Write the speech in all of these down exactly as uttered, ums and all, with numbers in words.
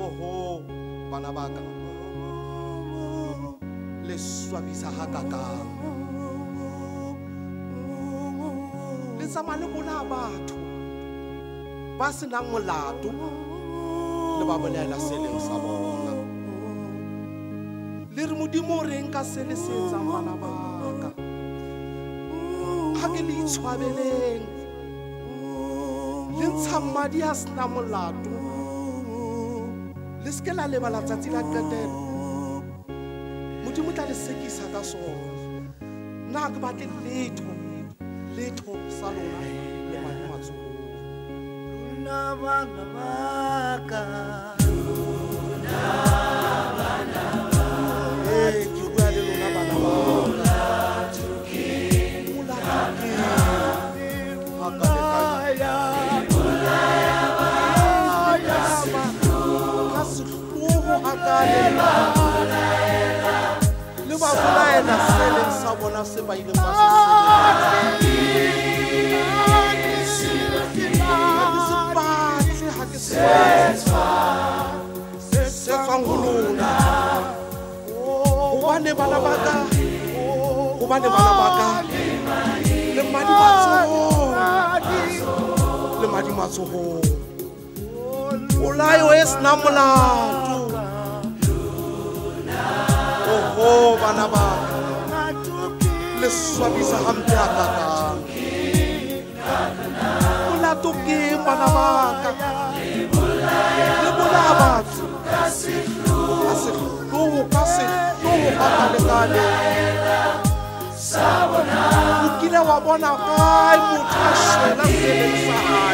Oho, bana ba ka. Le swabisa hakakang. Le tsamaya le bona batho ba senang molato le ba bolela se leng sa bona. Le re Modimo o reng ka se le se etsang bana ba ka. Ha ke le itshwabeleng le ntshang madi a sena molato le seke la lebala tsatsi la qetelo. Modimo tla le sekisa ka sona. Nna ke batle letho letho sa lona le matsoho. Luna bana ba ka, luna bana ba ka. Eh, ke bua le lona bana ba ka. Mula tukeng. Mula ka sehloho hakale. Le ba bolaela se leng sa bona se ba ileng ba se sebetsa. Hobane bana ba ka, hobane bana ba ka le madi matsohong, le madi matsohong. Polayo e sena molato. Oho bana ba ka le swabisa hampe hakakang. Molato ke bana ba ka le bolaya batho ka sehloho ka sehloho hakalekale. O kile wa bona kae motho a shwela seleng sa hae?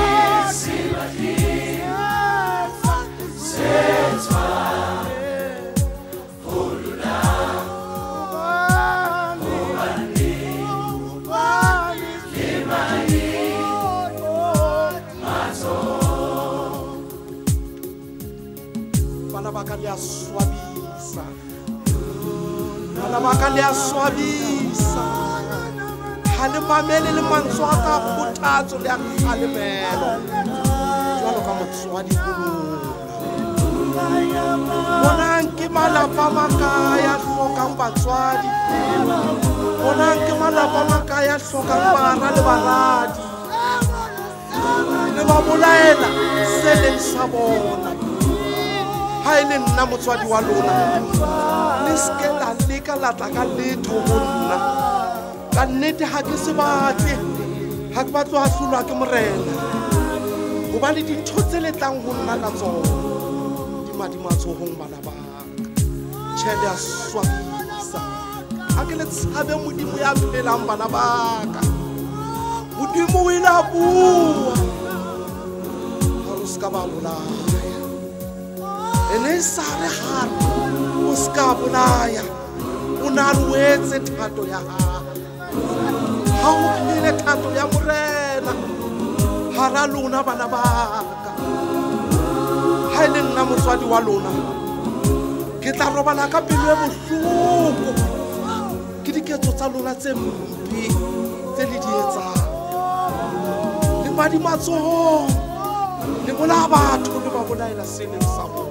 Bana ba ka le a swabisa, bana ba ka le a swabisa. Ha le mamele le mantswe a ka kgothatso le a kgalemelo jwalo ka motswadi ho lona. Bonang ke malapa a makaya a hlokang batswadi, bonang ke malapa a makaya a hlokang bara le baradi. Le ba bolaela se leng sa bona. Ha e le nna motswadi wa lona, le seke la leka la tla ka letho ho nna. Ka nnete ha ke se batle, ha ke batle ho hlolwa ke morena, hobane dintho tse le tlang ho nna ka tsona di madi matsohong bana ba ka. Tjhe le a swabisa. Ha ke le tshabe Modimo ya phelang bana ba ka. Modimo o ile a bua, ha o ska ba bolaya. Ene sa re hara o ska bolaya, o na o etse thato ya hao. Ha o phele thato ya morena hara lona bana ba ka. Ha e le nna motswadi wa lona, ke tla robala ka pelo e bohloko ke diketso tsa lona tse mpe tse le di etsang. Le madi matsohong le bolaya batho le ba bolaela se leng sa bona.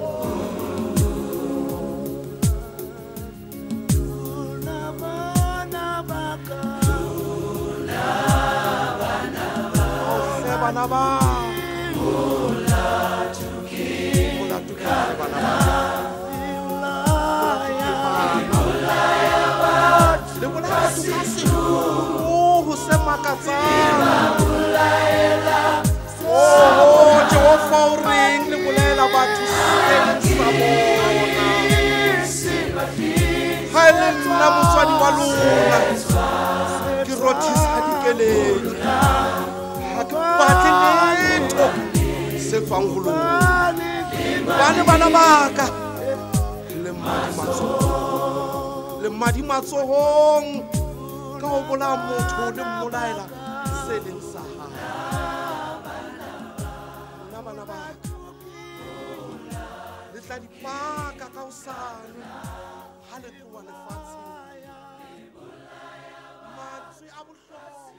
Bana ba mula tukeng, mula tukeng bana ba. Le bolaya batho ka sehloho ho se makatsang. Oh, Jehova o reng le bolela batho se leng sa bona. Ha e le nna motswadi wa lona, ke rothisa dikeledi. Batle letho se tswang ho lona. Bane bana ba ka le madi matsohong, le madi matsohong ka ho bolaya motho le mmolaela se leng sa hae. Nna bana ba ka le tla dipaka ka hosane ha le tloha lefatsheng. Mantswe a bohlokwa